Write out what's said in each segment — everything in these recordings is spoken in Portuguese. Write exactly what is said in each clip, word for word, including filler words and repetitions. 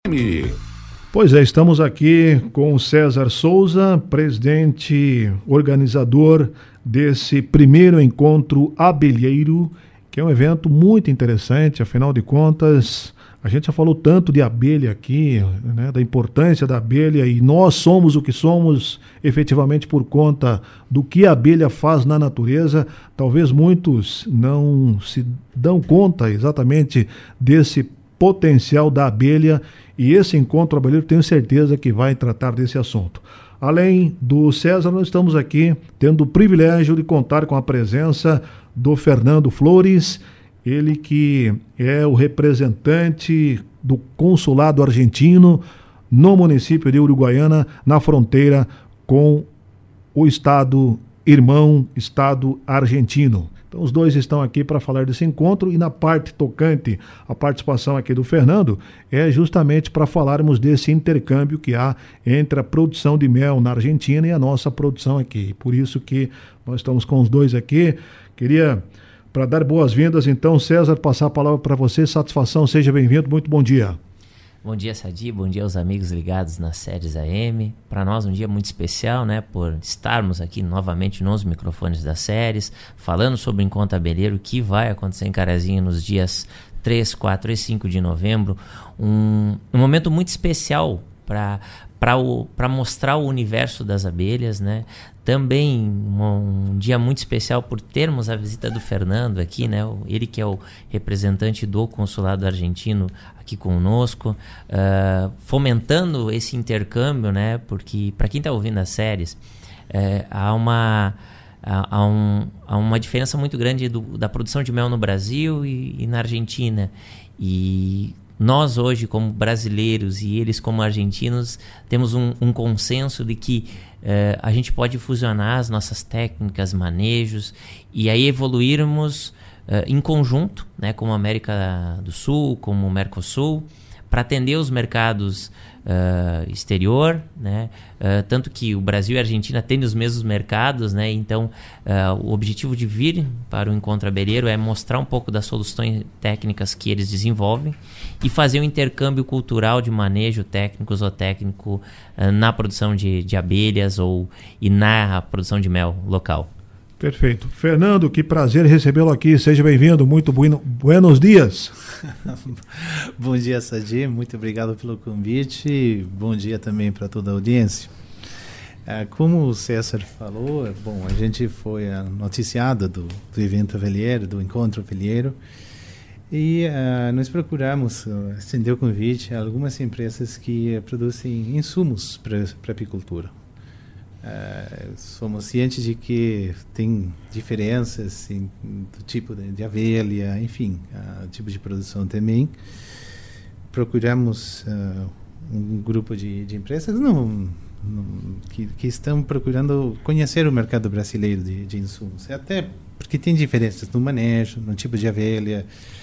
Pois é, estamos aqui com o César Souza, presidente organizador desse primeiro encontro abelheiro, que é um evento muito interessante. Afinal de contas, a gente já falou tanto de abelha aqui, né, da importância da abelha, e nós somos o que somos efetivamente por conta do que a abelha faz na natureza. Talvez muitos não se dão conta exatamente desse potencial da abelha, e esse encontro abelheiro tenho certeza que vai tratar desse assunto. Além do César, nós estamos aqui tendo o privilégio de contar com a presença do Fernando Flores, ele que é o representante do consulado argentino no município de Uruguaiana, na fronteira com o estado irmão, estado argentino. Então os dois estão aqui para falar desse encontro, e na parte tocante, a participação aqui do Fernando é justamente para falarmos desse intercâmbio que há entre a produção de mel na Argentina e a nossa produção aqui. Por isso que nós estamos com os dois aqui. Queria, para dar boas-vindas, então, César, passar a palavra para você. Satisfação, seja bem-vindo, muito bom dia. Bom dia, Sadi, bom dia aos amigos ligados nas séries A M. Para nós um dia muito especial, né, por estarmos aqui novamente nos microfones das séries, falando sobre o Encontro Abelheiro, que vai acontecer em Carazinho nos dias três, quatro e cinco de novembro. Um, um momento muito especial para para mostrar o universo das abelhas, né? Também um, um dia muito especial por termos a visita do Fernando aqui, né? Ele que é o representante do consulado argentino aqui conosco, uh, fomentando esse intercâmbio, né? Porque para quem está ouvindo as séries, é, há uma há, há, um, há uma diferença muito grande do, da produção de mel no Brasil e, e na Argentina. E nós hoje, como brasileiros, e eles como argentinos, temos um, um consenso de que uh, a gente pode fusionar as nossas técnicas, manejos, e aí evoluirmos uh, em conjunto, né, como a América do Sul, como o Mercosul, para atender os mercados uh, exterior, né? Uh, tanto que o Brasil e a Argentina têm os mesmos mercados, né? Então uh, o objetivo de vir para o Encontro Abelheiro é mostrar um pouco das soluções técnicas que eles desenvolvem e fazer um intercâmbio cultural de manejo técnico, zootécnico uh, na produção de, de abelhas ou, e na produção de mel local. Perfeito. Fernando, que prazer recebê-lo aqui. Seja bem-vindo. Muito bueno, buenos dias. Bom dia, Sadi. Muito obrigado pelo convite. Bom dia também para toda a audiência. Como o César falou, bom, a gente foi noticiado do, do evento abelheiro, do encontro abelheiro, e uh, nós procuramos uh, estender o convite a algumas empresas que uh, produzem insumos para a apicultura. Uh, somos cientes de que tem diferenças em, do tipo de, de abelha, enfim, uh, tipo de produção também. Procuramos uh, um grupo de, de empresas não, não, que, que estão procurando conhecer o mercado brasileiro de, de insumos, até porque tem diferenças no manejo, no tipo de abelha.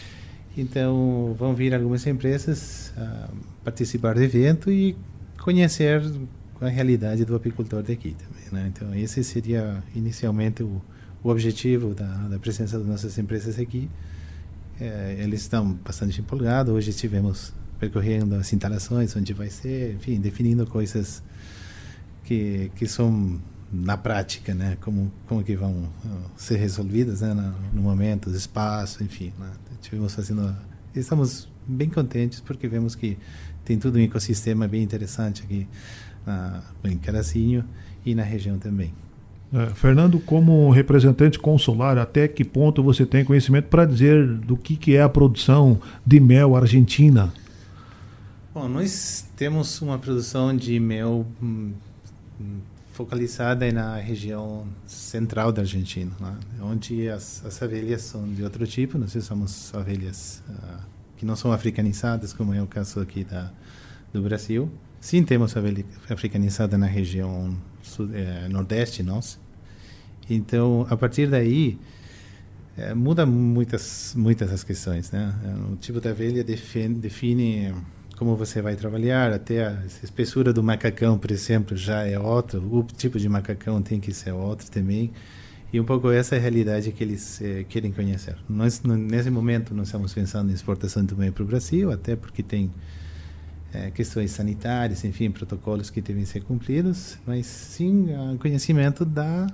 Então vão vir algumas empresas uh, participar do evento e conhecer a realidade do apicultor daqui também, né? Então esse seria inicialmente o, o objetivo da, da presença das nossas empresas aqui. É, eles estão bastante empolgados. Hoje estivemos percorrendo as instalações onde vai ser, enfim, definindo coisas que que são na prática, né? Como como que vão uh, ser resolvidas, né? No, no momento, o espaço, enfim, né? Estivemos fazendo, estamos bem contentes porque vemos que tem tudo um ecossistema bem interessante aqui Na, em Carazinho e na região também. É, Fernando, como representante consular, até que ponto você tem conhecimento para dizer do que, que é a produção de mel argentina? Bom, nós temos uma produção de mel hum, focalizada na região central da Argentina, né? Onde as, as abelhas são de outro tipo. Nós somos abelhas uh, que não são africanizadas, como é o caso aqui da, do Brasil. Sim, temos abelha africanizada na região sul, eh, nordeste nossa. Então, a partir daí, eh, muda muitas muitas as questões, né? O tipo de abelha define, define como você vai trabalhar, até a espessura do macacão, por exemplo, já é outra, o tipo de macacão tem que ser outro também. E um pouco essa é a realidade que eles eh, querem conhecer. Nós, nesse momento, nós estamos pensando em exportação também para o Brasil, até porque tem é, questões sanitárias, enfim, protocolos que devem ser cumpridos, mas sim uh, conhecimento da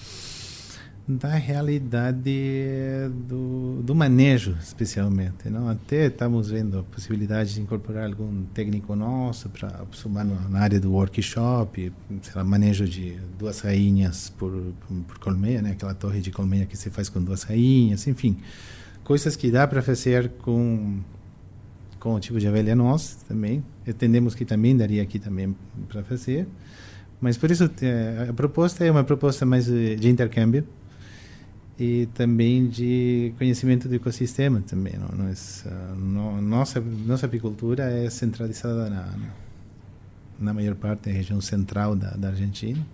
da realidade do, do manejo, especialmente, não? Até estamos vendo a possibilidade de incorporar algum técnico nosso para somar na área do workshop, sei lá, manejo de duas rainhas por, por colmeia, né? Aquela torre de colmeia que se faz com duas rainhas, enfim, coisas que dá para fazer com com o tipo de abelha nosso também. Entendemos que também daria aqui também para fazer, mas por isso a proposta é uma proposta mais de, de intercâmbio e também de conhecimento do ecossistema também. Não? Nós, no, nossa nossa apicultura é centralizada na, na maior parte da região central da, da Argentina,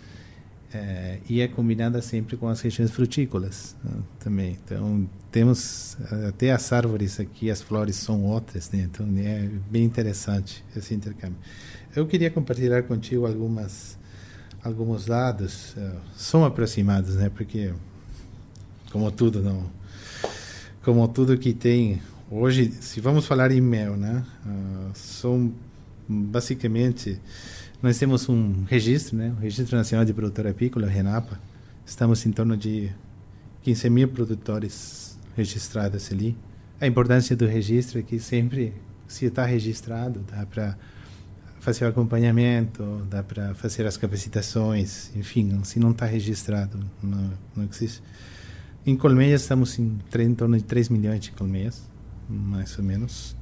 é, e é combinada sempre com as regiões frutícolas, né, também. Então temos até as árvores aqui, as flores são outras, né? Então é bem interessante esse intercâmbio. Eu queria compartilhar contigo algumas alguns dados, uh, são aproximados, né? Porque como tudo não, como tudo que tem hoje, se vamos falar em mel, né? Uh, são basicamente, nós temos um registro, né? O Registro Nacional de Produtor Apícola, RENAPA. Estamos em torno de quinze mil produtores registrados ali. A importância do registro é que sempre, se está registrado, dá para fazer o acompanhamento, dá para fazer as capacitações, enfim, se não está registrado, não, não existe. Em colmeias, estamos em, em torno de três milhões de colmeias, mais ou menos,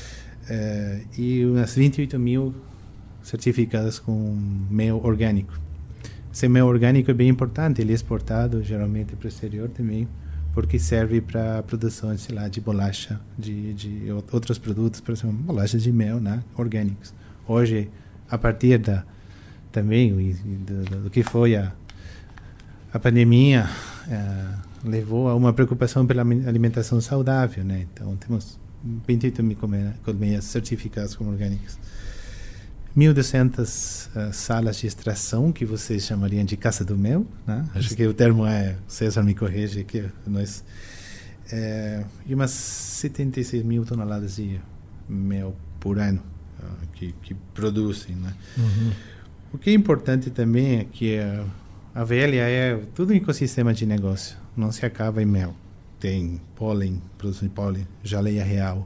é, e umas vinte e oito mil certificadas com mel orgânico. Esse mel orgânico é bem importante, ele é exportado geralmente para o exterior também, porque serve para a produção, sei lá, de bolacha, de, de outros produtos, por exemplo, bolachas de mel, né, orgânicos. Hoje, a partir da também do, do, do que foi a, a pandemia, é, levou a uma preocupação pela alimentação saudável, né? Então, temos vinte e oito mil colmeias certificadas como orgânicas. mil e duzentas uh, salas de extração, que vocês chamariam de Casa do Mel, né? Acho que o termo é, César me corrige aqui, nós, é, e umas setenta e seis mil toneladas de mel por ano uh, que, que produzem, né? Uhum. O que é importante também é que a, a abelha é tudo um ecossistema de negócio, não se acaba em mel. Tem pólen, produção de pólen, geleia real,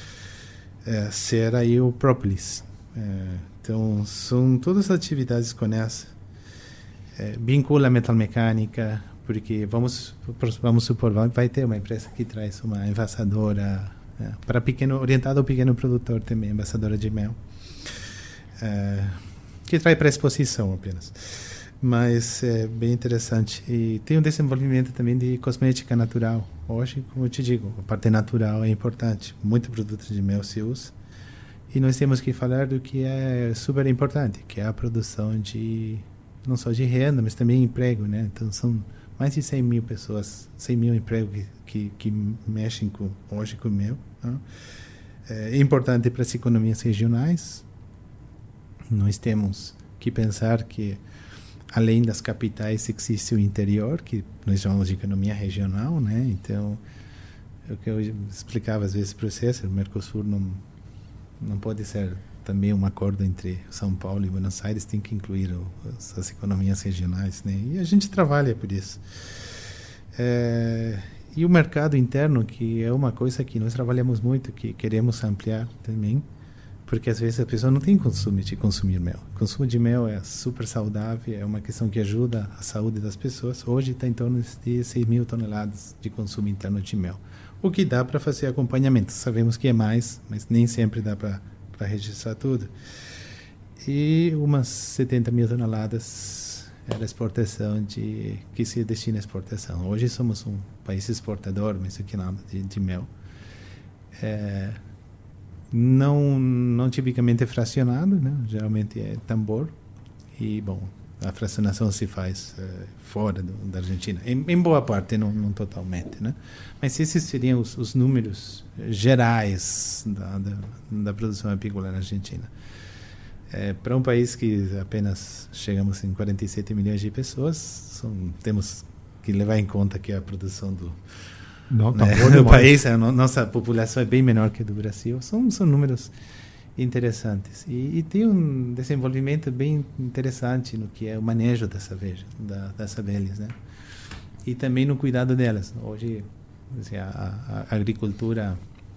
é, cera e o própolis. É, então, são todas as atividades com essa. É, vincula a metalmecânica, porque vamos, vamos supor, vai ter uma empresa que traz uma envasadora, é, para pequeno, orientada ao pequeno produtor também, envasadora de mel, é, que traz para exposição apenas. Mas é bem interessante. E tem um desenvolvimento também de cosmética natural. Hoje, como eu te digo, a parte natural é importante. Muito produto de mel se usa. E nós temos que falar do que é super importante, que é a produção de, não só de renda, mas também emprego, né? Então, são mais de cem mil pessoas, cem mil empregos que, que, que mexem com, hoje com mel, né? É importante para as economias regionais. Nós temos que pensar que além das capitais existe o interior, que nós chamamos de economia regional, né? Então, é o que eu explicava às vezes para o César, o Mercosul não, não pode ser também um acordo entre São Paulo e Buenos Aires, tem que incluir o, as, as economias regionais, né? E a gente trabalha por isso. É, e o mercado interno, que é uma coisa que nós trabalhamos muito, que queremos ampliar também, porque às vezes a pessoa não tem costume de consumir mel. O consumo de mel é super saudável, é uma questão que ajuda a saúde das pessoas. Hoje está em torno de seis mil toneladas de consumo interno de mel, o que dá para fazer acompanhamento. Sabemos que é mais, mas nem sempre dá para registrar tudo. E umas setenta mil toneladas era exportação de, que se destina à exportação. Hoje somos um país exportador, mas aqui nada, de, de mel. É, Não, não tipicamente fracionado, né? Geralmente é tambor. E, bom, a fracionação se faz uh, fora do, da Argentina. Em, em boa parte, não, não totalmente, né? Mas esses seriam os, os números gerais da, da, da produção apícola na Argentina. É, para um país que apenas chegamos em quarenta e sete milhões de pessoas, são, temos que levar em conta que a produção do Não, tá né? bom No país, a no, nossa população é bem menor que a do Brasil. São, são números interessantes. E, e tem um desenvolvimento bem interessante no que é o manejo das abelhas, da, das abelhas, né? E também no cuidado delas. Hoje, assim, a, a agricultura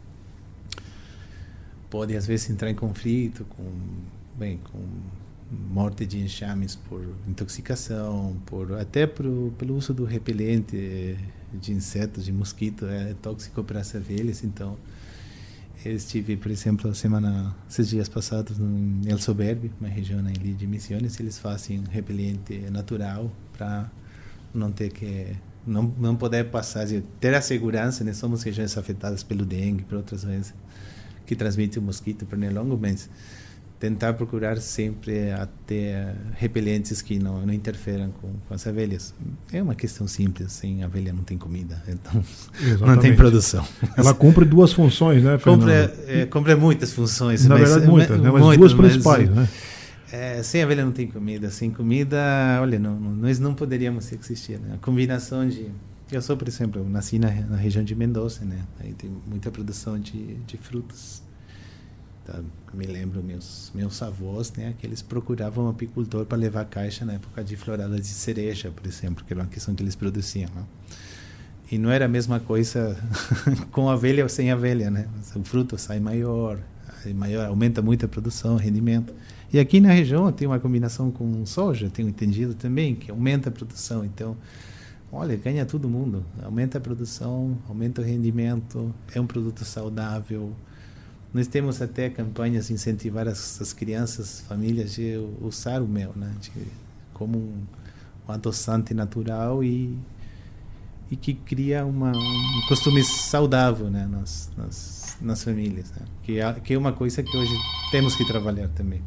pode às vezes entrar em conflito com, bem, com morte de enxames por intoxicação, por até por, pelo uso do repelente de insetos, de mosquito, é tóxico para as abelhas. Então, eu estive, por exemplo, semana, esses dias passados em El Soberbio, uma região ali de Misiones, eles fazem repelente natural para não ter que não não poder passar, ter a segurança, né? Somos regiões afetadas pelo dengue, por outras doenças que transmitem o mosquito pernilongo, mas tentar procurar sempre até repelentes que não, não interferam com, com as abelhas. É uma questão simples, sem abelha não tem comida, então exatamente, não tem produção. Ela cumpre duas funções, né, Fernando? Cumpre, é, cumpre muitas funções. Na mas, verdade, muitas, né? mas muitas, duas principais, mas, né? É, sem abelha não tem comida. Sem comida, olha, não, não, nós não poderíamos existir, né? A combinação de... Eu sou, por exemplo, eu nasci na, na região de Mendoza, né? Aí tem muita produção de, de frutas. Tá? Me lembro meus meus avós, né? Que eles procuravam um apicultor para levar caixa na época de florada de cereja, por exemplo, que era uma questão que eles produziam, né? E não era a mesma coisa com abelha ou sem abelha, né? O fruto sai maior, maior, aumenta muito a produção, o rendimento. E aqui na região tem uma combinação com soja, tenho entendido também, que aumenta a produção. Então, olha, ganha todo mundo. Aumenta a produção, aumenta o rendimento, é um produto saudável. Nós temos até campanhas de incentivar as, as crianças, famílias, de usar o mel, né? De, como um, um adoçante natural e, e que cria uma, um costume saudável, né? nas, nas, nas famílias. Né? Que, é, que é uma coisa que hoje temos que trabalhar também.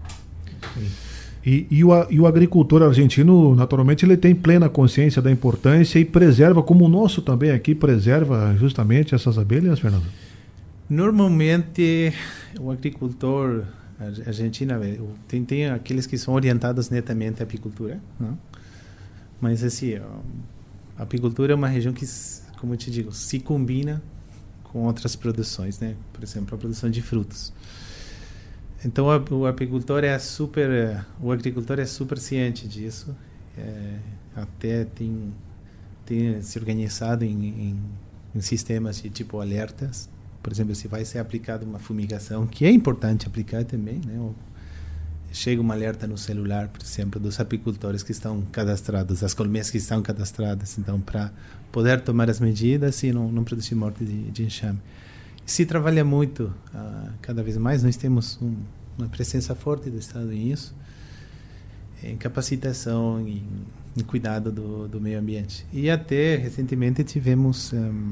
E, e, o, e o agricultor argentino, naturalmente, ele tem plena consciência da importância e preserva, como o nosso também aqui, preserva justamente essas abelhas, Fernando? Normalmente, o agricultor argentino, tem, tem aqueles que são orientados netamente à apicultura, não? Mas assim, a apicultura é uma região que, como eu te digo, se combina com outras produções, né? Por exemplo, a produção de frutos. Então, o apicultor é super, o agricultor é super ciente disso, é, até tem, tem se organizado em, em, em sistemas de tipo alertas. Por exemplo, se vai ser aplicada uma fumigação, que é importante aplicar também, né? Chega um alerta no celular, por exemplo, dos apicultores que estão cadastrados, das colmeias que estão cadastradas, então, para poder tomar as medidas e não, não produzir morte de, de enxame. Se trabalha muito, uh, cada vez mais, nós temos um, uma presença forte do Estado nisso, em capacitação, em, em cuidado do, do meio ambiente. E até, recentemente, tivemos... Um,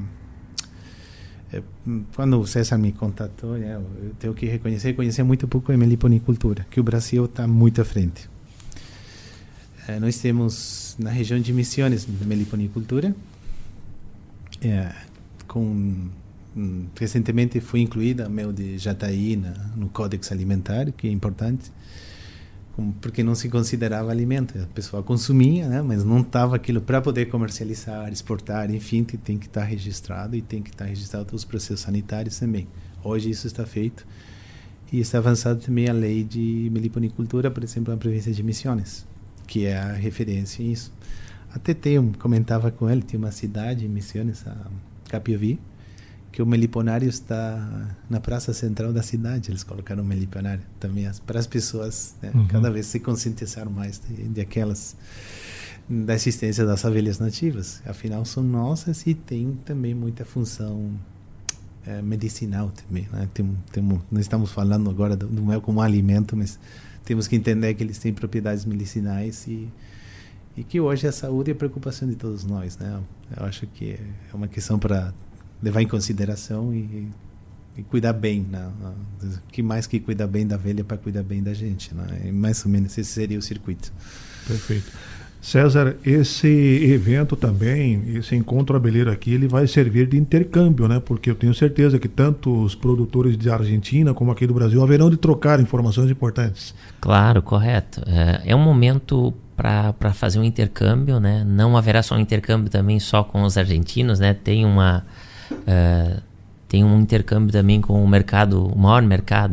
quando o César me contatou, né, eu tenho que reconhecer, conhecer muito pouco a meliponicultura, que o Brasil está muito à frente. É, nós temos, na região de Misiones, meliponicultura, é, com... recentemente foi incluída a mel de jataí na, no Códex Alimentar, que é importante, como, porque não se considerava alimento. A pessoa consumia, né, mas não estava aquilo para poder comercializar, exportar, enfim, que tem que estar registrado e tem que estar registrado os processos sanitários também. Hoje isso está feito e está avançado também a lei de meliponicultura, por exemplo, na província de Misiones, que é a referência em isso. Até tem um, comentava com ele, tem uma cidade em Misiones, a Capiovi, que o meliponário está na praça central da cidade. Eles colocaram o meliponário também as, para as pessoas, né, uhum. cada vez se conscientizar mais de, de aquelas, da existência das abelhas nativas. Afinal, são nossas e tem também muita função é, medicinal também. Né? Tem, tem, nós estamos falando agora do, do mel como alimento, mas temos que entender que eles têm propriedades medicinais e, e que hoje a saúde é a preocupação de todos nós. Né? Eu acho que é uma questão para levar em consideração e, e cuidar bem, né? Que mais que cuidar bem da abelha para cuidar bem da gente, né? E mais ou menos esse seria o circuito. Perfeito. César, esse evento também, esse encontro abelheiro aqui, ele vai servir de intercâmbio, né? Porque eu tenho certeza que tanto os produtores de Argentina como aqui do Brasil haverão de trocar informações importantes. Claro, correto. É, é um momento para fazer um intercâmbio, né? Não haverá só um intercâmbio também só com os argentinos, né? Tem uma... Uh, tem um intercâmbio também com o mercado, o maior mercado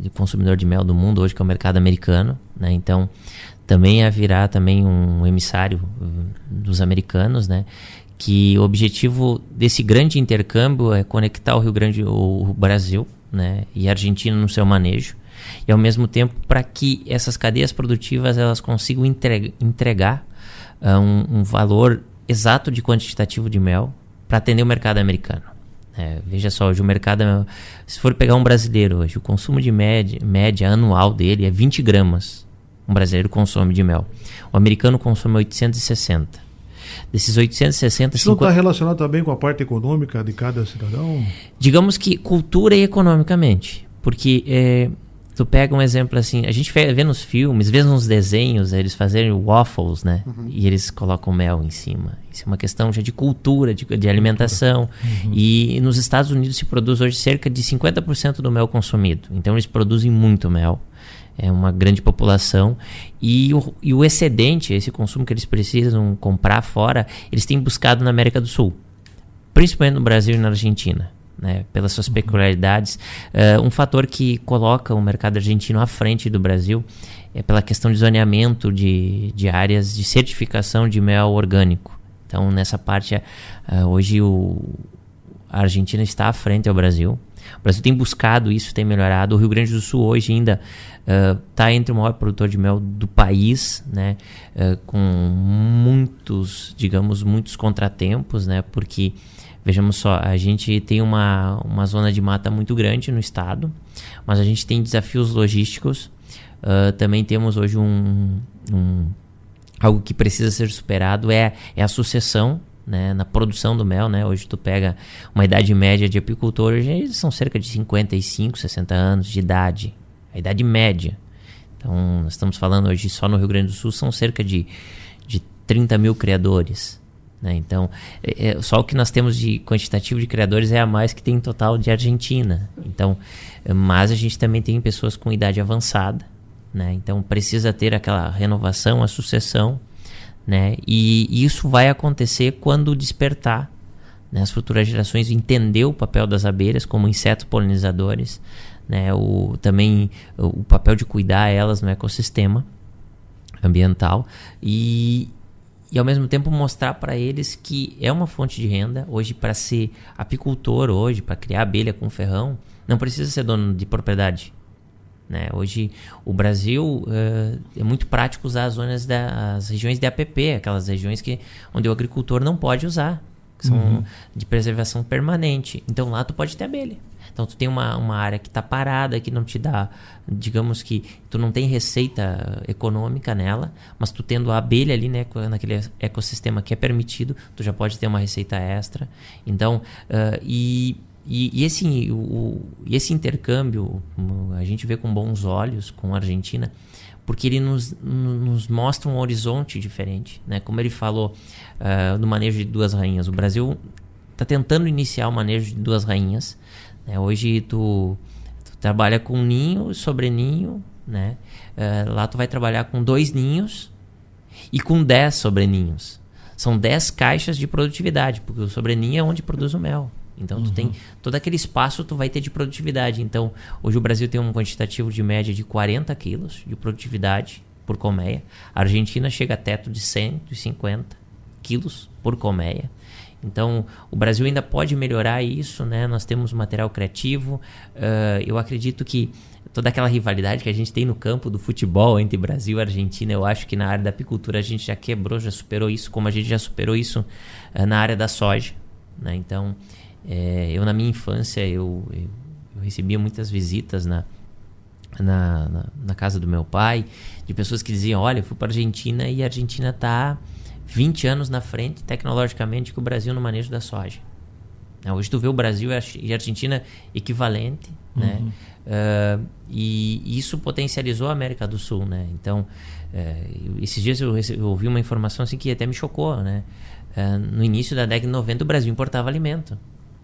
de consumidor de mel do mundo hoje, que é o mercado americano, né? Então, também é virar também um emissário dos americanos, né? Que o objetivo desse grande intercâmbio é conectar o Rio Grande, o Brasil, né? E a Argentina no seu manejo, e ao mesmo tempo para que essas cadeias produtivas elas consigam entregar, entregar uh, um, um valor exato de quantitativo de mel para atender o mercado americano. É, veja só, hoje o mercado, se for pegar um brasileiro hoje, o consumo de média, média anual dele é vinte gramas. Um brasileiro consome de mel. O americano consome oitocentos e sessenta. Desses oitocentos e sessenta... Isso cinquenta... não está relacionado também com a parte econômica de cada cidadão? Digamos que cultura e economicamente. Porque é, tu pega um exemplo assim, a gente vê nos filmes, vê nos desenhos, eles fazerem waffles, né? Uhum. E eles colocam mel em cima. Isso é uma questão já de cultura, de, de alimentação. Uhum. E nos Estados Unidos se produz hoje cerca de cinquenta por cento do mel consumido. Então eles produzem muito mel. É uma grande população. E o, e o excedente, esse consumo que eles precisam comprar fora, eles têm buscado na América do Sul. Principalmente no Brasil e na Argentina. Né, pelas suas peculiaridades. Uh, um fator que coloca o mercado argentino à frente do Brasil é pela questão de zoneamento de, de áreas de certificação de mel orgânico. Então, nessa parte, uh, hoje o, a Argentina está à frente ao Brasil. O Brasil tem buscado isso, tem melhorado. O Rio Grande do Sul hoje ainda está uh, entre o maior produtor de mel do país, né, uh, com muitos, digamos, muitos contratempos, né, porque vejamos só, a gente tem uma, uma zona de mata muito grande no estado, mas a gente tem desafios logísticos. Uh, também temos hoje um, um algo que precisa ser superado, é, é a sucessão, né, na produção do mel, né? Hoje tu pega uma idade média de apicultores, eles são cerca de cinquenta e cinco, sessenta anos de idade, a idade média. Então, nós estamos falando hoje só no Rio Grande do Sul, são cerca de, de trinta mil criadores. Né? Então, é, é, só o que nós temos de quantitativo de criadores é a mais que tem em total de Argentina. Então, mas a gente também tem pessoas com idade avançada, né? Então precisa ter aquela renovação, a sucessão, né? E, e isso vai acontecer quando despertar, né? As futuras gerações entender o papel das abelhas como insetos polinizadores, né? O, também o papel de cuidar elas no ecossistema ambiental e E ao mesmo tempo mostrar para eles que é uma fonte de renda. Hoje, para ser apicultor, hoje para criar abelha com ferrão, não precisa ser dono de propriedade. Né? Hoje o Brasil uh, é muito prático usar as zonas da, as regiões de A P P, aquelas regiões que, onde o agricultor não pode usar, que são uhum. de preservação permanente. Então lá tu pode ter abelha. Então tu tem uma, uma área que está parada, que não te dá, digamos que tu não tem receita econômica nela, mas tu tendo a abelha ali, né, naquele ecossistema que é permitido, tu já pode ter uma receita extra. Então, uh, e, e, e, esse, o, e esse intercâmbio a gente vê com bons olhos com a Argentina, porque ele nos, nos mostra um horizonte diferente, né? Como ele falou uh, do manejo de duas rainhas, o Brasil está tentando iniciar o manejo de duas rainhas. É, hoje tu, tu trabalha com ninho e sobreninho, né? Uh, lá tu vai trabalhar com dois ninhos e com dez sobreninhos. São dez caixas de produtividade, porque o sobreninho é onde produz o mel. Então uhum. tu tem todo aquele espaço tu vai ter de produtividade. Então hoje o Brasil tem um quantitativo de média de quarenta quilos de produtividade por colmeia. A Argentina chega a teto de cento e cinquenta quilos por colmeia. Então, o Brasil ainda pode melhorar isso, né? Nós temos material criativo. Uh, eu acredito que toda aquela rivalidade que a gente tem no campo do futebol entre Brasil e Argentina, eu acho que na área da apicultura a gente já quebrou, já superou isso, como a gente já superou isso uh, na área da soja, né? Então, é, eu na minha infância, eu, eu, eu recebia muitas visitas na, na, na, na casa do meu pai, de pessoas que diziam, olha, eu fui para a Argentina e a Argentina está vinte anos na frente, tecnologicamente, que o Brasil no manejo da soja. Hoje tu vê o Brasil e a Argentina equivalente, uhum. né? Uh, e isso potencializou a América do Sul, né? Então, uh, esses dias eu, recebi, eu ouvi uma informação assim que até me chocou, né? Uh, no início da década de noventa, o Brasil importava alimento.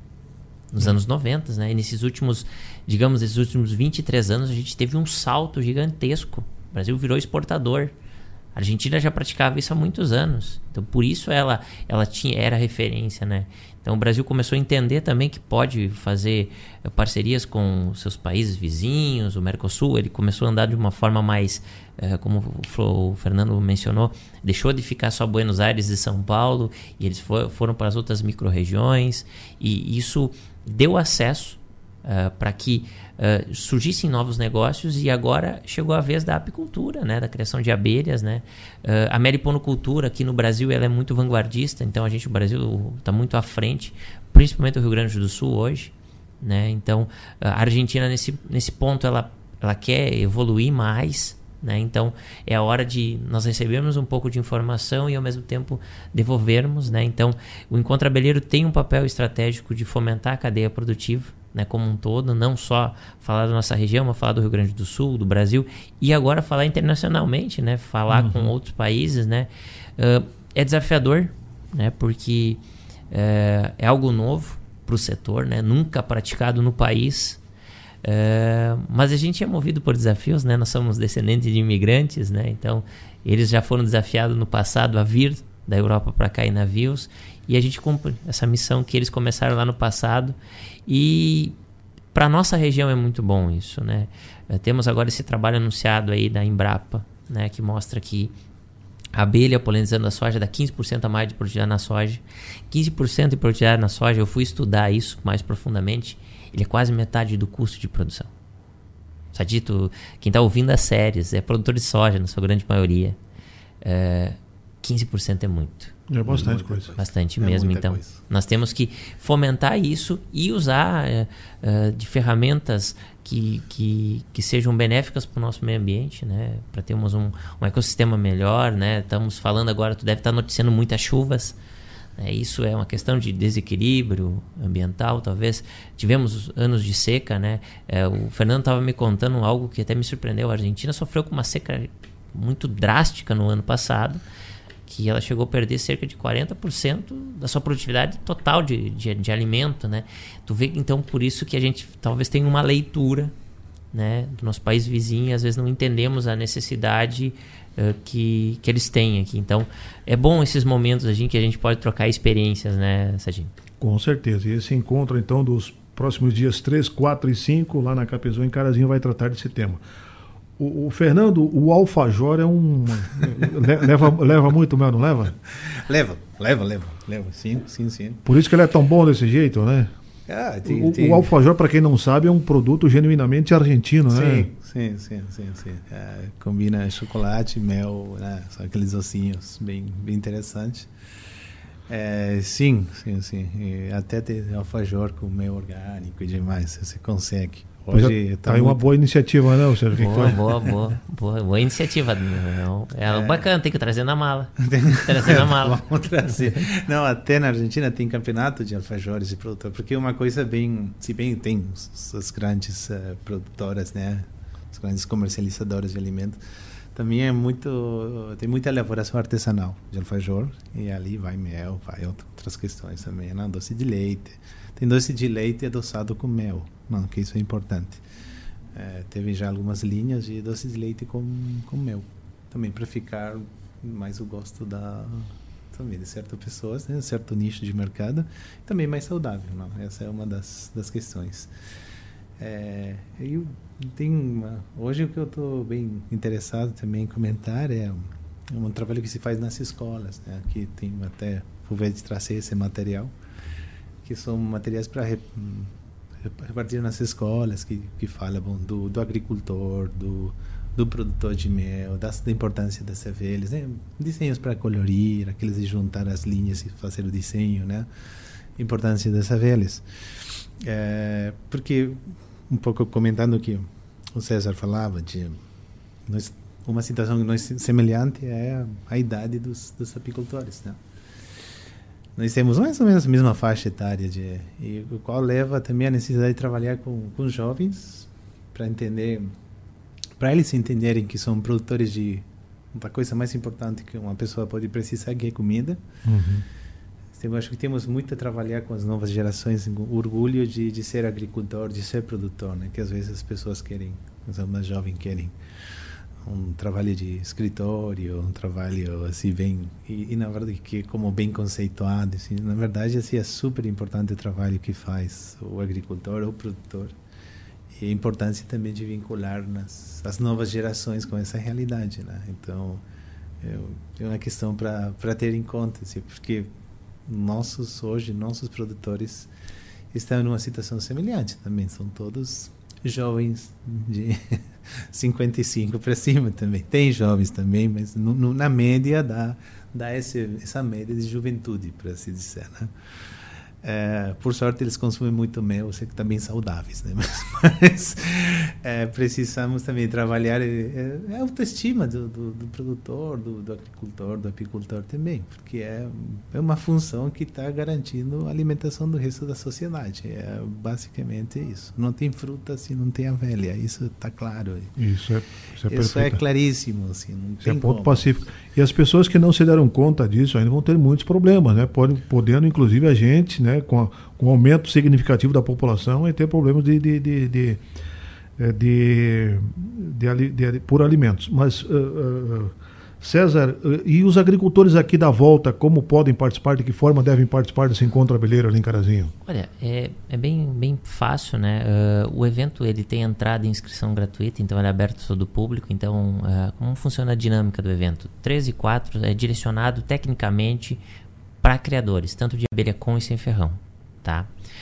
Nos uhum. anos noventa, né? E nesses últimos, digamos, esses últimos vinte e três anos, a gente teve um salto gigantesco. O Brasil virou exportador. A Argentina já praticava isso há muitos anos. Então, por isso ela, ela tinha, era referência, né? Então o Brasil começou a entender também que pode fazer parcerias com seus países vizinhos, o Mercosul, ele começou a andar de uma forma mais, eh, como o Fernando mencionou, deixou de ficar só Buenos Aires e São Paulo, e eles for, foram para as outras micro-regiões, e isso deu acesso uh, para que uh, surgissem novos negócios, e agora chegou a vez da apicultura, né, da criação de abelhas, né? Uh, a meliponicultura aqui no Brasil ela é muito vanguardista, então a gente, o Brasil está muito à frente, principalmente o Rio Grande do Sul hoje, né? Então a Argentina nesse, nesse ponto ela, ela quer evoluir mais, né? Então é a hora de nós recebermos um pouco de informação e ao mesmo tempo devolvermos, né? Então o Encontro Abelheiro tem um papel estratégico de fomentar a cadeia produtiva, né, como um todo, não só falar da nossa região, mas falar do Rio Grande do Sul, do Brasil, e agora falar internacionalmente, né? Falar uhum. com outros países, né? Uh, é desafiador, né? Porque uh, é algo novo para o setor, né? Nunca praticado no país, uh, mas a gente é movido por desafios, né? Nós somos descendentes de imigrantes, né? Então eles já foram desafiados no passado a vir da Europa para cá em navios, e a gente cumpre essa missão que eles começaram lá no passado, e para nossa região é muito bom isso, né? Uh, temos agora esse trabalho anunciado aí da Embrapa, né? Que mostra que a abelha polinizando a soja dá quinze por cento a mais de produtividade na soja. quinze por cento de produtividade na soja, eu fui estudar isso mais profundamente, ele é quase metade do custo de produção. Sadito, quem está ouvindo as séries, é produtor de soja, na sua grande maioria. É, quinze por cento é muito. É bastante coisa. Bastante é mesmo, então. Coisa. Nós temos que fomentar isso e usar é, é, de ferramentas que, que, que sejam benéficas para o nosso meio ambiente, né? Para termos um, um ecossistema melhor, né? Estamos falando agora, tu deve estar noticiando muitas chuvas, né? Isso é uma questão de desequilíbrio ambiental, talvez. Tivemos anos de seca, né? É, o Fernando estava me contando algo que até me surpreendeu. A Argentina sofreu com uma seca muito drástica no ano passado, que ela chegou a perder cerca de quarenta por cento da sua produtividade total de, de, de alimento, né? Tu vê, então, por isso que a gente talvez tenha uma leitura, né, do nosso país vizinho, e às vezes não entendemos a necessidade uh, que, que eles têm aqui. Então, é bom esses momentos a gente, que a gente pode trocar experiências, né, Sadinho? Com certeza. E esse encontro, então, dos próximos dias três, quatro e cinco, lá na Capezão, em Carazinho, vai tratar desse tema. O, o Fernando, o alfajor é um... leva, leva muito mel, não leva? Leva, leva, leva, leva, sim, sim, sim. Por isso que ele é tão bom desse jeito, né? Ah, tem, o, tem... o alfajor, para quem não sabe, é um produto genuinamente argentino, sim, né? Sim, sim, sim, sim. É, combina chocolate, mel, né? São aqueles ossinhos bem, bem interessantes. É, sim, sim, sim. E até ter alfajor com mel orgânico e demais, você consegue. Hoje tá aí muito... uma boa iniciativa, né, Sérgio? Boa, boa, boa, boa, boa iniciativa. É, é bacana, tem que trazer na mala. trazer na mala. Vamos trazer. Não, até na Argentina tem campeonato de alfajores de produtor, porque é uma coisa bem, se bem tem as grandes uh, produtoras, né, as grandes comercializadoras de alimentos, também é muito, tem muita elaboração artesanal de alfajor, e ali vai mel, vai outras questões também, né? Doce de leite. Tem doce de leite adoçado com mel, não, que isso é importante. É, teve já algumas linhas de doce de leite com, com mel, também para ficar mais o gosto da, também de certas pessoas, né? Certo nicho de mercado, também mais saudável, não? Essa é uma das, das questões. É, eu tenho uma, hoje o que eu estou bem interessado também em comentar é um, um trabalho que se faz nas escolas, né? Que tem até o ver de trazer esse material, que são materiais para repartir nas escolas, que, que falam bom, do, do agricultor, do, do produtor de mel, das, da importância das abelhas, né? Desenhos para colorir, aqueles de juntar as linhas e fazer o desenho, né? Importância das abelhas. É, porque, um pouco comentando que o César falava, de nós, uma situação que nós, semelhante é a, a idade dos, dos apicultores, né? Nós temos mais ou menos a mesma faixa etária, de, e o qual leva também a necessidade de trabalhar com, com jovens para entender, para eles entenderem que são produtores de uma coisa mais importante que uma pessoa pode precisar, que é comida. Uhum. Eu acho que temos muito a trabalhar com as novas gerações, o orgulho de, de ser agricultor, de ser produtor, né? Que às vezes as pessoas querem, os mais jovens querem um trabalho de escritório, um trabalho assim bem e, e na verdade que como bem conceituado, assim, na verdade assim é super importante o trabalho que faz o agricultor ou o produtor e a importância também de vincular nas, as novas gerações com essa realidade, né? Então é uma questão para para ter em conta, assim, porque nossos hoje nossos produtores estão numa situação semelhante também, são todos jovens de cinquenta e cinco para cima também. Tem jovens também, mas no, no, na média dá, dá esse, essa média de juventude, para assim dizer, né? É, por sorte eles consomem muito mel, sei que também saudáveis, né? Mas, mas é, precisamos também trabalhar é, a autoestima do, do, do produtor, do, do agricultor, do apicultor também, porque é, é uma função que está garantindo a alimentação do resto da sociedade. É basicamente isso. Não tem fruta se não tem abelha, isso está claro. Isso é, isso é, isso é claríssimo, assim, não isso tem é ponto como. pacífico. E as pessoas que não se deram conta disso ainda vão ter muitos problemas, né? Podem, podendo, inclusive, a gente, né, com, a, com o aumento significativo da população, e ter problemas de, de, de, de, de, de, de, de por alimentos. Mas, uh, uh, César, uh, e os agricultores aqui da volta, como podem participar, de que forma devem participar desse encontro abelheiro ali em Carazinho? Olha, é, é bem, bem fácil, né? Uh, o evento ele tem entrada e inscrição gratuita, então ele é aberto a todo o público. Então, uh, como funciona a dinâmica do evento? treze e quatro é direcionado tecnicamente para criadores, tanto de abelha com e sem ferrão, tá?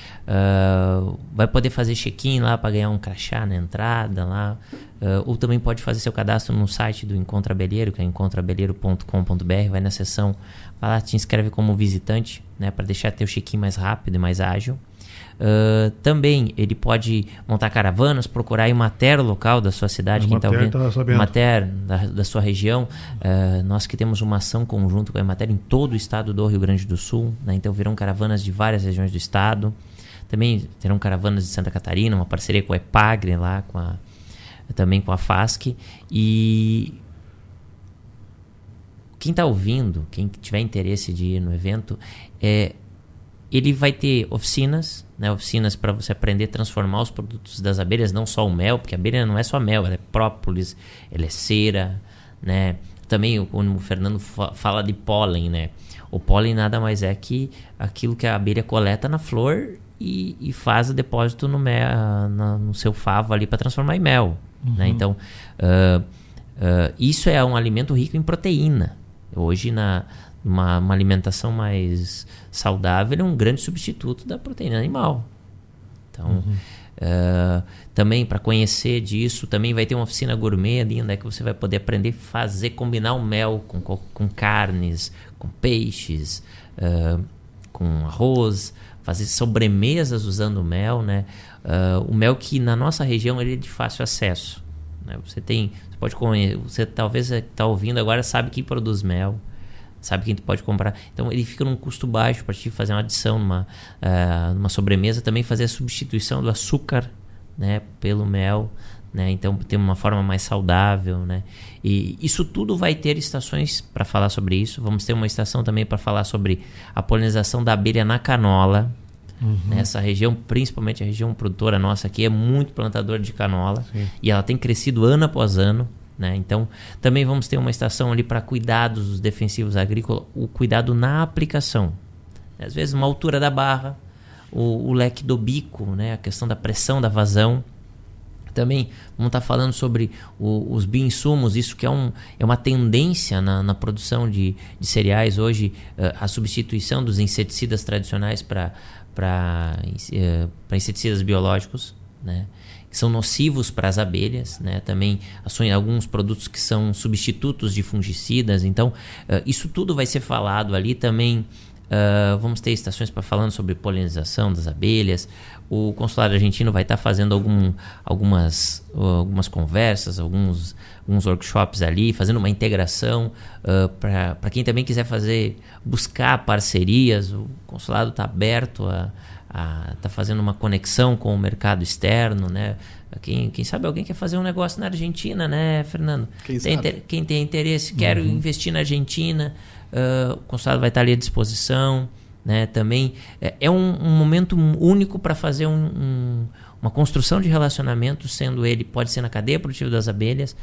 Uh, vai poder fazer check-in lá para ganhar um crachá na entrada lá, uh, ou também pode fazer seu cadastro no site do Encontro Abelheiro, que é encontro abelheiro ponto com ponto b r, vai na seção, vai lá, te inscreve como visitante, né, para deixar teu check-in mais rápido e mais ágil. Uh, também ele pode montar caravanas, procurar a Emater local da sua cidade, quem está ouvindo, Emater da, da sua região. Uh, nós que temos uma ação conjunto com a Emater em todo o estado do Rio Grande do Sul, né? Então virão caravanas de várias regiões do estado. Também terão caravanas de Santa Catarina, uma parceria com a Epagre lá, com a, também com a FASC. E quem está ouvindo, quem tiver interesse de ir no evento, é, ele vai ter oficinas, né, oficinas para você aprender a transformar os produtos das abelhas, não só o mel, porque a abelha não é só mel, ela é própolis, ela é cera, né? Também, quando o Fernando fa- fala de pólen, né? O pólen nada mais é que aquilo que a abelha coleta na flor e, e faz o depósito no, mel, na, no seu favo ali para transformar em mel. Uhum. Né? Então, uh, uh, isso é um alimento rico em proteína. Hoje, na uma, uma alimentação mais saudável, é um grande substituto da proteína animal. Então, uhum. uh, também para conhecer disso, também vai ter uma oficina gourmet ali, onde é que você vai poder aprender a fazer, combinar o mel com, com carnes, com peixes, uh, com arroz, fazer sobremesas usando o mel, né? Uh, o mel que na nossa região ele é de fácil acesso, né? Você tem, você pode conhecer, você talvez está ouvindo agora sabe quem produz mel, sabe quem tu pode comprar. Então ele fica num custo baixo para te fazer uma adição numa, uh, numa sobremesa, também fazer a substituição do açúcar, né, pelo mel, né? Então tem uma forma mais saudável, né? E isso tudo vai ter estações para falar sobre isso. Vamos ter uma estação também para falar sobre a polinização da abelha na canola. Uhum. Nessa região, principalmente a região produtora nossa aqui, é muito plantador de canola. Sim. E ela tem crescido ano após ano, né? Então também vamos ter uma estação ali para cuidados dos defensivos agrícolas, o cuidado na aplicação. Às vezes uma altura da barra, o, o leque do bico, né? A questão da pressão da vazão. Também vamos estar falando sobre o, os bioinsumos, isso que é, um, é uma tendência na, na produção de, de cereais hoje, uh, a substituição dos inseticidas tradicionais para uh, inseticidas biológicos, né, que são nocivos para as abelhas, né, também ações, alguns produtos que são substitutos de fungicidas. Então, uh, isso tudo vai ser falado ali também. Uh, vamos ter estações para falando sobre polinização das abelhas. O consulado argentino vai estar tá fazendo algum, algumas, uh, algumas conversas, alguns, alguns workshops ali, fazendo uma integração uh, para quem também quiser fazer, buscar parcerias. O consulado está aberto a está fazendo uma conexão com o mercado externo, né? Quem, quem sabe alguém quer fazer um negócio na Argentina, né, Fernando? Quem, tem sabe? Inter, quem tem interesse, quero uhum. investir na Argentina, uh, o consulado vai estar ali à disposição, né? Também é, é um, um momento único para fazer um, um, uma construção de relacionamento, sendo ele, pode ser na cadeia produtiva das abelhas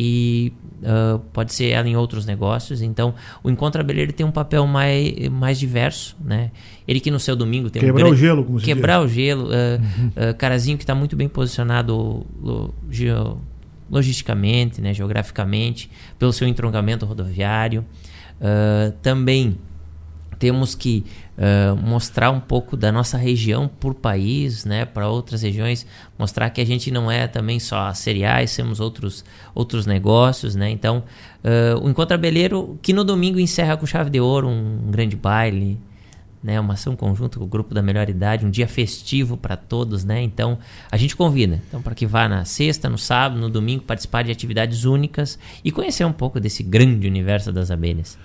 e uh, pode ser ela em outros negócios. Então, o encontro abelheiro tem um papel mais, mais diverso, né? Ele que no seu domingo tem quebrar um grande, o gelo, como se quebrar diz. o gelo, uh, uhum. uh, Carazinho que está muito bem posicionado lo, geo, logisticamente, né, geograficamente, pelo seu entroncamento rodoviário. Uh, também temos que uh, mostrar um pouco da nossa região por país, né, para outras regiões, mostrar que a gente não é também só cereais, temos outros, outros negócios, né? Então, uh, o Encontro Abelheiro, que no domingo encerra com chave de ouro, um grande baile, né, uma ação conjunta com o Grupo da Melhor Idade, um dia festivo para todos, né? Então, a gente convida, então, para que vá na sexta, no sábado, no domingo, participar de atividades únicas e conhecer um pouco desse grande universo das abelhas.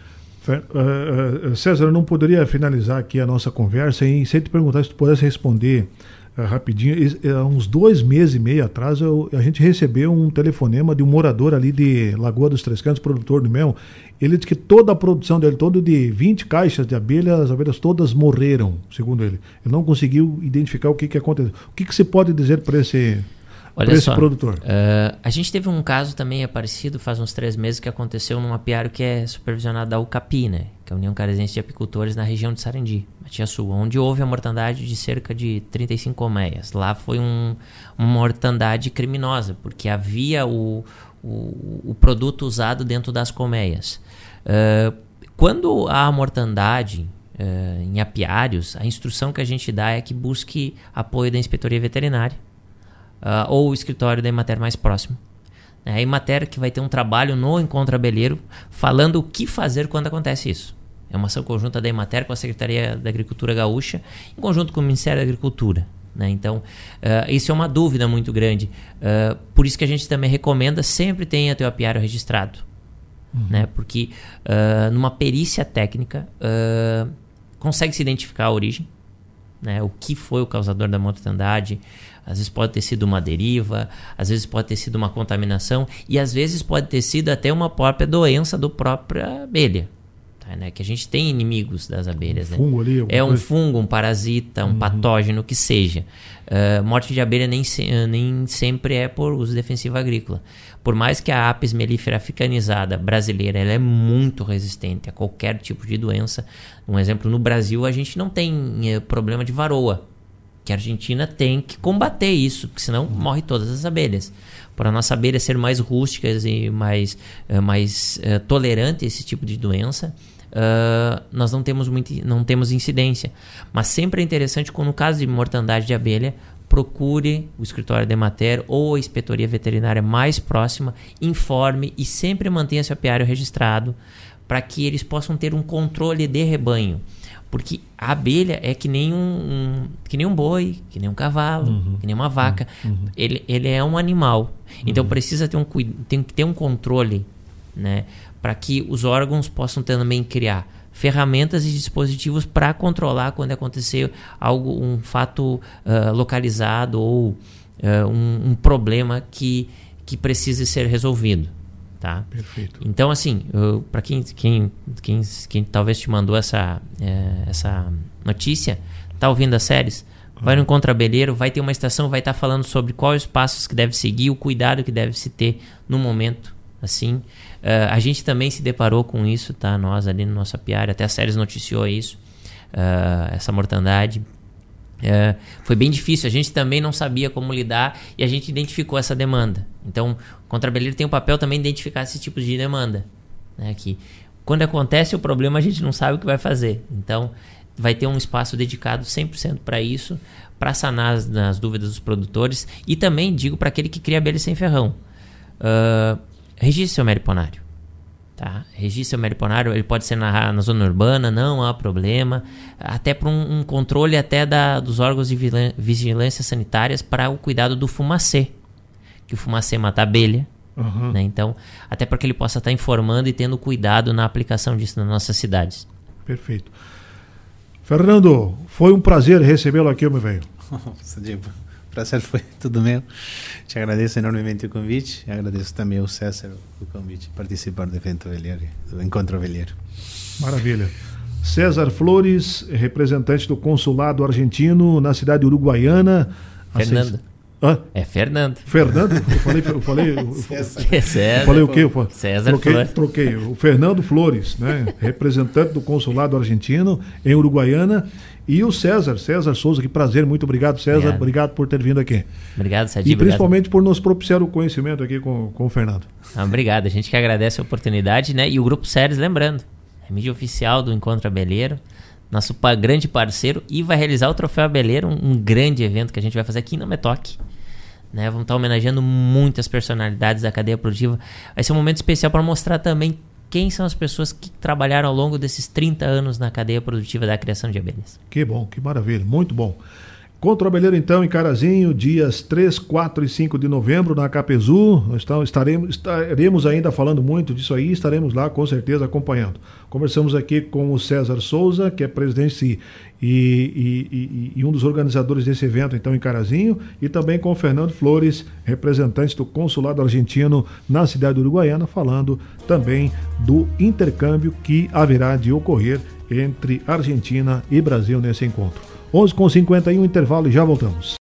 Uh, uh, César, eu não poderia finalizar aqui a nossa conversa e sem te perguntar se tu pudesse responder uh, rapidinho. Há uns dois meses e meio atrás eu, a gente recebeu um telefonema de um morador ali de Lagoa dos Três Cantos, produtor de mel. Ele disse que toda a produção dele, todo de vinte caixas de abelhas, as abelhas todas morreram, segundo ele. Ele não conseguiu identificar o que, que aconteceu. O que, que você pode dizer para esse... Olha esse só, produtor. Uh, a gente teve um caso também parecido faz uns três meses que aconteceu num apiário que é supervisionado da U C A P I, né, que é a União Carazense de Apicultores, na região de Sarandi, Matias Sul, onde houve a mortandade de cerca de trinta e cinco colmeias. Lá foi um, uma mortandade criminosa, porque havia o, o, o produto usado dentro das colmeias. Uh, quando há mortandade uh, em apiários, a instrução que a gente dá é que busque apoio da Inspetoria Veterinária, Uh, ou o escritório da Emater mais próximo. É a Emater que vai ter um trabalho no Encontro Abelheiro falando o que fazer quando acontece isso. É uma ação conjunta da Emater com a Secretaria da Agricultura Gaúcha, em conjunto com o Ministério da Agricultura. Né? Então, uh, isso é uma dúvida muito grande. Uh, por isso que a gente também recomenda sempre tenha teu apiário registrado. Uhum. Né? Porque uh, numa perícia técnica uh, consegue-se identificar a origem, né? O que foi o causador da mortandade. Às vezes pode ter sido uma deriva, às vezes pode ter sido uma contaminação e às vezes pode ter sido até uma própria doença do própria abelha. Tá, né? Que a gente tem inimigos das abelhas. Um fungo, né? Ali, é um coisa... fungo, um parasita, um uhum. patógeno, que seja. Uh, morte de abelha nem, se, nem sempre é por uso defensivo agrícola. Por mais que a Apis mellifera africanizada brasileira ela é muito resistente a qualquer tipo de doença. Um exemplo, no Brasil a gente não tem uh, problema de varoa, que a Argentina tem que combater isso, porque senão uhum. morre todas as abelhas. Para a nossa abelha ser mais rústicas e mais, uh, mais uh, tolerante a esse tipo de doença, uh, nós não temos, muito, não temos incidência. Mas sempre é interessante, quando no caso de mortandade de abelha, procure o escritório da Emater ou a inspetoria veterinária mais próxima, informe e sempre mantenha seu apiário registrado para que eles possam ter um controle de rebanho. Porque a abelha é que nem um, um, que nem um boi, que nem um cavalo, uhum. que nem uma vaca. Uhum. Ele, ele é um animal. Uhum. Então precisa ter um, tem que ter um controle, né, para que os órgãos possam também criar ferramentas e dispositivos para controlar quando acontecer algo, um fato uh, localizado ou uh, um, um problema que, que precise ser resolvido. Tá? Perfeito. Então, assim, para quem, quem, quem, quem talvez te mandou essa, é, essa notícia, tá ouvindo as séries, uhum. vai no Encontro Abelheiro, vai ter uma estação, vai estar tá falando sobre quais os passos que deve seguir, o cuidado que deve se ter no momento. Assim, uh, a gente também se deparou com isso, tá? Nós ali no nosso apiário, até a séries noticiou isso, uh, essa mortandade. É, foi bem difícil, a gente também não sabia como lidar e a gente identificou essa demanda. Então, o Encontro Abelheiro tem o papel também de identificar esse tipo de demanda, né? Que quando acontece o problema a gente não sabe o que vai fazer. Então, vai ter um espaço dedicado cem por cento para isso, para sanar as, as dúvidas dos produtores. E também digo para aquele que cria abelha sem ferrão, uh, registre seu meliponário. Tá? Registre o meliponário, ele pode ser na, na zona urbana, não há problema, até para um, um controle até da, dos órgãos de vigilância sanitárias para o cuidado do fumacê, que o fumacê mata a abelha, uhum. né? Então, até para que ele possa estar informando e tendo cuidado na aplicação disso nas nossas cidades. Perfeito. Fernando, foi um prazer recebê-lo aqui, meu velho. O prazer foi tudo meu. Te agradeço enormemente o convite. Agradeço também ao César o convite de participar do evento abelheiro, do Encontro Abelheiro. Maravilha. César Flores, representante do consulado argentino na cidade uruguaiana. Fernando. Hã? É Fernando. Fernando? Eu falei... Eu falei, eu, César. É César. eu falei o quê? Eu falei, César troquei, Flores. troquei. O Fernando Flores, né? Representante do consulado argentino em Uruguaiana. E o César, César Souza, que prazer, muito obrigado, César. Obrigado, obrigado por ter vindo aqui. Obrigado, Sadi. E principalmente por nos propiciar o conhecimento aqui com, com o Fernando. Ah, obrigado, a gente que agradece a oportunidade, né? E o Grupo Séries, lembrando, é mídia oficial do Encontro Abelheiro, nosso pa- grande parceiro, e vai realizar o Troféu Abelheiro, um, um grande evento que a gente vai fazer aqui na Metoc. Né? Vamos estar homenageando muitas personalidades da cadeia produtiva. Vai ser um momento especial para mostrar também quem são as pessoas que trabalharam ao longo desses trinta anos na cadeia produtiva da criação de abelhas. Que bom, que maravilha, muito bom. Encontro Abelheiro, então, em Carazinho, dias três, quatro e cinco de novembro, na Capezu. Nós estaremos, estaremos ainda falando muito disso aí, estaremos lá com certeza acompanhando. Conversamos aqui com o César Souza, que é presidente e, e, e, e um dos organizadores desse evento, então, em Carazinho, e também com o Fernando Flores, representante do Consulado Argentino na cidade de Uruguaiana, falando também do intercâmbio que haverá de ocorrer entre Argentina e Brasil nesse encontro. onze e cinquenta e um, intervalo e já voltamos.